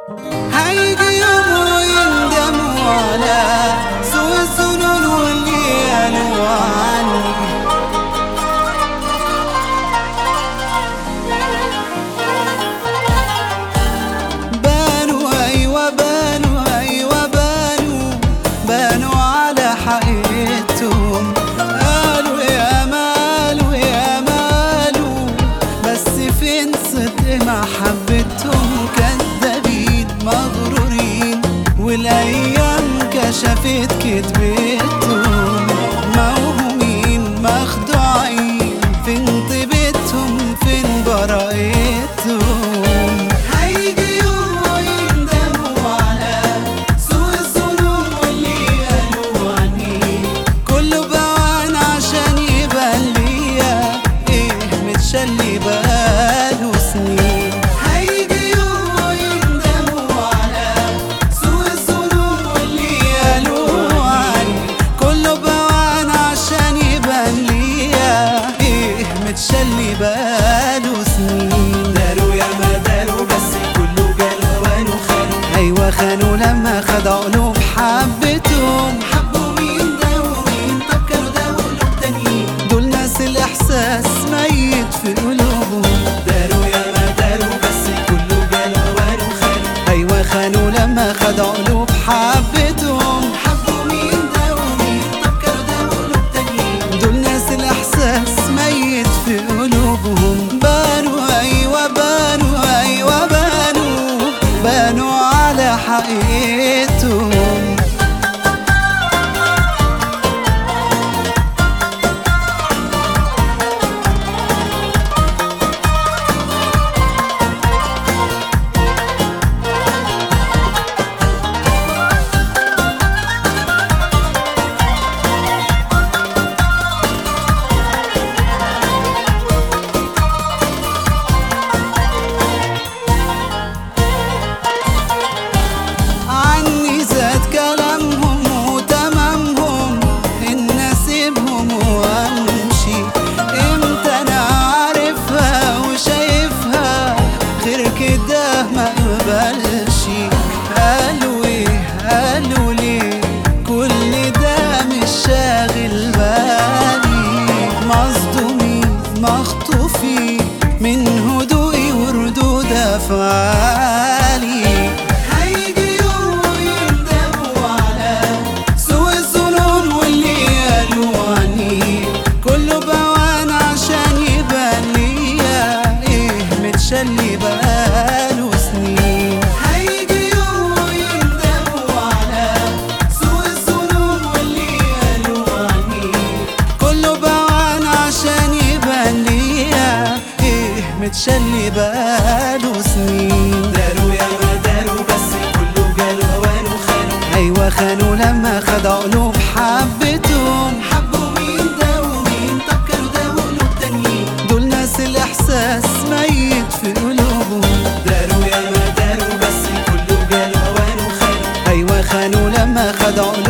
هيجي يوم ويندموا على سوء الظنون واللي قالوا عني. بانوا أيوة بانوا أيوة بانوا على حقيقتهم. قالوا يا مالوا يا مالوا، بس فين صدق محبتهم؟ كدابين مغرورين والايام كشفت كدبتهم. موهومين مخدوعين، فين طيبتهم فين براءتهم؟ هيجي يوم ويندموا على سوء الظنون واللي قالوا عني. كله بوان عشان يبان ليا ايه متشلي بقاله سنين. هيجي يوم ويندموا على سوء الظنون واللي قالوا عني. كله بوان عشان يبان ليا ايه متشلي بقاله سنين. داروا يا ما داروا بس كله جال هوان وخانوا. ايوه خانوا لما خدعوا قلوب حبتهم. حبوا مين ده ومين؟ طب كانوا ده وقلوب تانيين. دول ناس الاحساس ميت في قلوبهم. داروا يا ما داروا بس كله جال هوان وخانوا. ايوه خانوا لما خدعوا قلوب حبتهم. حبوا مين ده ومين؟ طب كانوا ده وقلوب تانيين. دول ناس الاحساس ميت في قلوبهم. بانوا ايوه بانوا ايوه بانوا على حقيقتهم. عني زاد كلامهم وتمامهم، إن أسيبهم وأمشي. إمتى أنا عارفها وشايفها غير كده ما أقبلش. قالوا إيه قالوا ليه؟ كل ده مش شاغل بالي. مصدومين مخطوفين من هدوئي وردود أفعالي. هيجي يوم ويندموا على سوء الظنون واللي قالوا عني. كله بوان عشان يبان ليا ايه متشلي بقاله سنين. هيجي يوم ويندموا على سوء الظنون واللي قالوا عني. كله بوان عشان يبان ليا ايه متشلي بقاله سنين. داروا يا ما داروا بس كله جال هوان وخانوا. ايوه خانوا لما خدعوا قلوب حبتهم. حبوا مين ده ومين؟ طب كانوا ده وقلوب تانيين. دول ناس الاحساس ميت في قلوبهم. داروا يا ما داروا بس كله جال هوان وخانوا. ايوه خانوا لما خدعوا